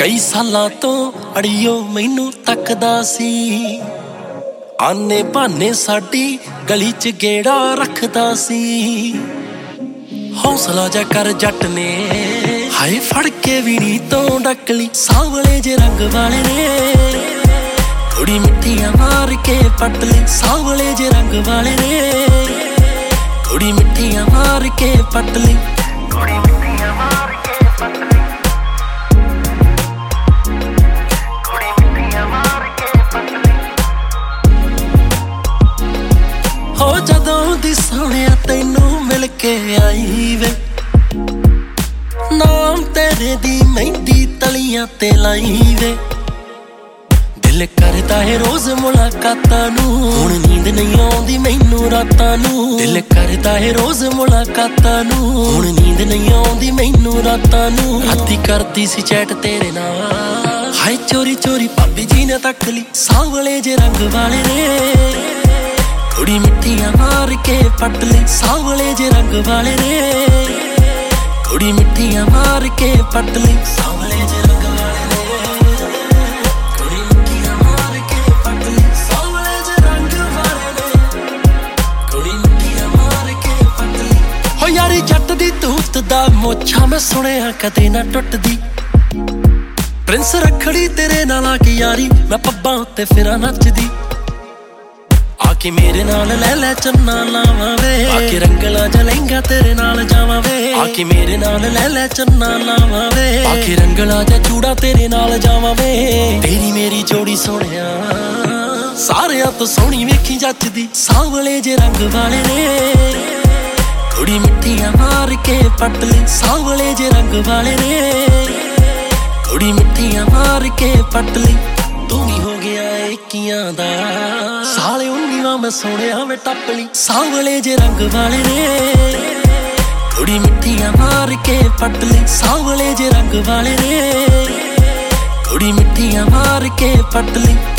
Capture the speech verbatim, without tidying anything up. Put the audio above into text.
ਕਈ ਸਾਲਾਂ ਤੋਂ ਅੜੀਓ ਮੈਨੂੰ ਤੱਕਦਾ ਸੀ, ਆਨੇ ਬਹਾਨੇ ਸਾਡੀ ਗਲੀ ਚ ਗੇੜਾ ਰੱਖਦਾ ਸੀ। ਹੌਸਲਾ ਜਾ ਕਰ ਜੱਟ ਨੇ, ਹਾਏ ਫੜ ਕੇ ਵੀ ਨੀ ਤੋਂ ਡੱਕਲੀ, ਸਾਵਲੇ ਜੇ ਰੰਗ ਵਾਲੇ ਨੇ ਕੁੜੀ ਮਿੱਠੀਆਂ ਮਾਰ ਕੇ ਪੱਟ ਲਈ, ਸਾਵਲੇ ਜੇ ਰੰਗ ਵਾਲੇ ਨੇ ਕੁੜੀ ਮਿੱਠੀਆਂ ਮਾਰ ਕੇ ਪੱਟ ਲਈ, ਕੁੜੀ ਮਿੱਠੀਆਂ ਮਾਰ ਕੇ ਪੱਟ ਲਈ। ਹੋ ਜਦੋਂ ਦੀ ਸੋਹਣਿਆ ਤੈਨੂੰ ਮਿਲ ਕੇ ਆਈ ਵੇ, ਨਾਮ ਤੇਰੇ ਦੀ ਮਹਿੰਦੀ ਤਲੀਆਂ ਤੇ ਲਾਈ ਵੇ। ਦਿਲ ਕਰਦਾ ਏ ਰੋਜ਼ ਮੁਲਾਕਾਤਾਂ ਨੂੰ, ਹੁਣ ਨੀਂਦ ਨਹੀਂ ਆਉਂਦੀ ਮੈਨੂੰ ਰਾਤਾਂ ਨੂੰ। ਦਿਲ ਕਰਦਾ ਏ ਰੋਜ਼ ਮੁਲਾਕਾਤਾਂ ਨੂੰ, ਹੁਣ ਨੀਂਦ ਨਹੀਂ ਆਉਂਦੀ ਮੈਨੂੰ ਰਾਤਾਂ ਨੂੰ। ਰਾਤੀ ਕਰਦੀ ਸੀ ਚੈਟ ਤੇਰੇ ਨਾਲ, ਹਾਏ ਚੋਰੀ ਚੋਰੀ ਭਾਬੀ ਜੀ ਨੇ ਤੱਕ ਲਈ, ਸਾਵਲੇ ਜੇ ਰੰਗ ਵਾਲੇ ਨੇ ਕੁੜੀ ਮਿੱਠੀਆਂ ਮਾਰ ਕੇ ਪੱਟ ਲਈ, ਸਾਵਲੇ ਜੇ ਰੰਗ ਵਾਲੇ ਨੇ ਕੁੜੀ ਮਿੱਠੀਆਂ ਮਾਰ ਕੇ ਪੱਟ ਲਈ, ਸਾਵਲੇ ਜੇ ਰੰਗ ਵਾਲੇ ਨੇ ਕੁੜੀ ਮਿੱਠੀਆਂ ਮਾਰ ਕੇ ਪੱਟ ਲਈ, ਸਾਵਲੇ ਜੇ ਰੰਗ ਵਾਲੇ ਨੇ ਕੁੜੀ ਮਿੱਠੀਆਂ ਮਾਰ ਕੇ ਪੱਟ ਲਈ। ਹੋ ਯਾਰੀ ਜੱਟ ਦੀ ਤੂਤ ਦਾ ਮੋਛਾ ਮੈਂ ਸੁਣਿਆ ਕਦੇ ਨਾ ਟੁੱਟਦੀ, ਪ੍ਰਿੰਸ ਰੱਖੜੀ ਤੇਰੇ ਨਾਲ ਆ ਕੇ ਯਾਰੀ ਮੈਂ ਪੱਬਾਂ ਉੱਤੇ ਫਿਰਾਂ ਨੱਚਦੀ। ਆਕੇ ਮੇਰੇ ਨਾਲ ਲੈ ਲੈ ਚੰਨਾ ਲਾਵਾਂ ਵੇ, ਆਕੇ ਰੰਗਲਾ ਜਾ ਲਹਿੰਗਾ ਤੇਰੇ ਨਾਲ ਜਾਵਾਂ ਵੇ। ਆਕੇ ਮੇਰੇ ਨਾਲ ਲੈ ਲੈ ਚੰਨਾ ਲਾਵਾਂ ਵੇ, ਆਕੇ ਰੰਗਲਾ ਜਾ ਚੂੜਾ ਤੇਰੇ ਨਾਲ ਜਾਵਾਂ ਵੇ। ਤੇਰੀ ਮੇਰੀ ਜੋੜੀ ਸੋਹਣਿਆ ਸਾਰਿਆਂ ਤੋਂ ਸੋਹਣੀ ਵੇਖੀ ਜੱਚਦੀ, ਸਾਵਲੇ ਜੇ ਰੰਗ ਵਾਲੇ ਨੇ ਕੁੜੀ ਮਿੱਠੀਆਂ ਮਾਰ ਕੇ ਪੱਟ ਲਈ, ਸਾਵਲੇ ਜੇ ਰੰਗ ਵਾਲੇ ਨੇ ਕੁੜੀ ਮਿੱਠੀਆਂ ਮਾਰ ਕੇ ਪੱਟ ਲਈ। ਤੂੰ ਵੀ ਹੋ ਗਿਆ ਇੱਕੀਆਂ ਦਾ ਸਾਲੇ ਉੱਨੀਵਾਂ ਮੈਂ ਸੋਹਣਿਆ ਵੇ ਟੱਪ ਲਈ, ਸਾਵਲੇ ਜੇ ਰੰਗ ਵਾਲੇ ਨੇ ਕੁੜੀ ਮਿੱਠੀਆਂ ਮਾਰ ਕੇ ਪੱਟ ਲਈ, ਸਾਵਲੇ ਜੇ ਰੰਗ ਵਾਲੇ ਨੇ ਕੁੜੀ ਮਿੱਠੀਆਂ ਮਾਰ ਕੇ ਪੱਟ ਲਈ।